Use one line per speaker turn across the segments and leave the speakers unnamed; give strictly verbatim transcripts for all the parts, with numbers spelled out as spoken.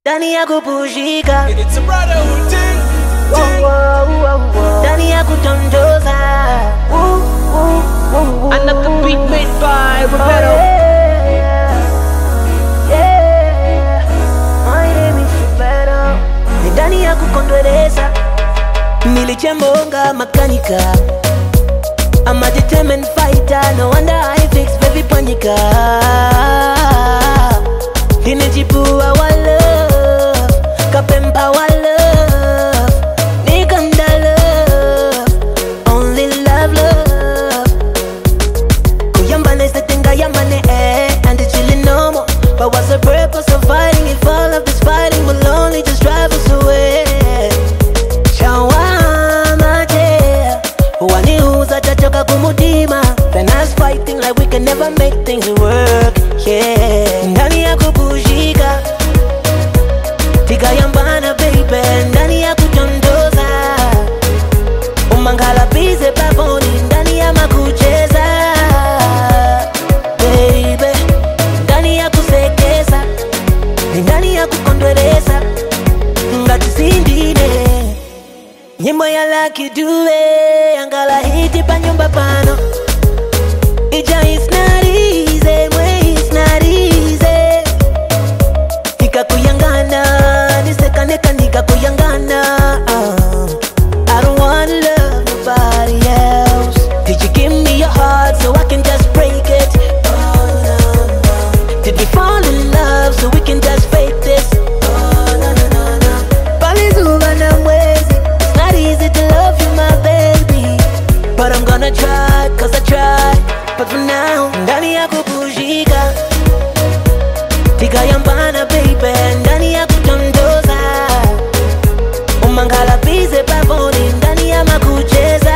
Ndani ya kupushika,
It's a brotherhood thing.
Wow, wow, wow, wow. Ndani ya kutondoza, Woo, woo, woo, woo.
Another beat made by
Oh,
Roberto.
yeah, yeah. My name is Roberto. Ni ndani ya kukondwereza, nilichembonga makanika. I'm a determined fighter, no wonder I fix baby panika. Ninajipua wa love, kapempa wa love, nikanda love, only love love. Kuyambane setenga yambane eh, and it's really normal. But what's the purpose of fighting if all of this fighting will only just drive us away? Shawama je, waniuza chachoka kumudima. Then us fighting like we can never make things work, yeah. Ndani ya kupushika, tika yambana baby. Ndani ya kutondoza, umangala bize pavoni. Ndani ya makucheza, baby. Ndani ya kusekeza, ndani ya kukondwereza, ngati sindine. Nyimbo ya Lucky Dube, angala hiti pa nyumba pano. Ija is not easy, mwe is not easy. Nika kuyangana, nisekaneka nika kuyangana. uh, I don't wanna love nobody else. Did you give me your heart so I can just break it? Oh, no, no. Did we fall in love so we can just fake this? Oh, no, no, no, no. Palizuva na mwezi, it's not easy to love you my baby, but I'm gonna try, cause I try. But for now, ndani ya kupushika, tika yambana baby. Ndani ya kutondoza, umangala bize pavoni. Ndani ya makucheza,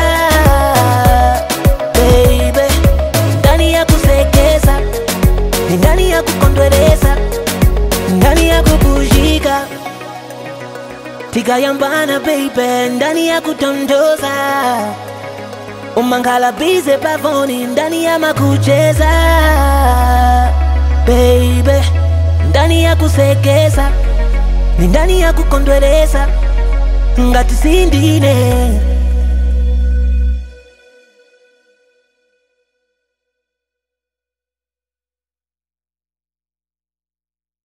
baby. Ndani ya kusekeza, ndani ya kukondwereza, ndani ya kupushika, tika yambana baby. Ndani ya kutondoza, umangala bize pavoni. Ndani ya makucheza, baby. Ndani ya kusekeza, ndani ya kukondwereza, ngati sindine.